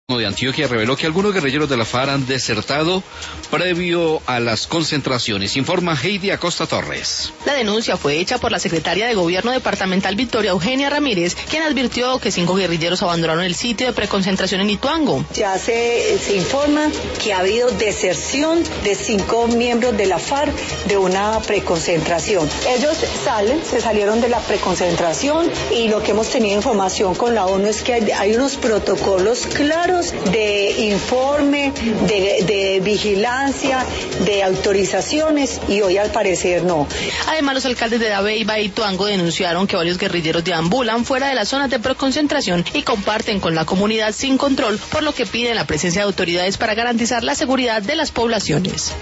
de Antioquia reveló que algunos guerrilleros de la FARC han desertado previo a las concentraciones. Informa Heidi Acosta Torres. La denuncia fue hecha por la secretaria de Gobierno departamental Victoria Eugenia Ramírez, quien advirtió que 5 guerrilleros abandonaron el sitio de preconcentración en Ituango. Ya se informa que ha habido deserción de 5 miembros de la FARC de una preconcentración. Ellos se salieron de la preconcentración y lo que hemos tenido información con la ONU es que hay unos protocolos claros de informe, de vigilancia, de autorizaciones, y hoy al parecer no. Además, los alcaldes de Dabeiba y Ituango denunciaron que varios guerrilleros deambulan fuera de las zonas de preconcentración y comparten con la comunidad sin control, por lo que piden la presencia de autoridades para garantizar la seguridad de las poblaciones.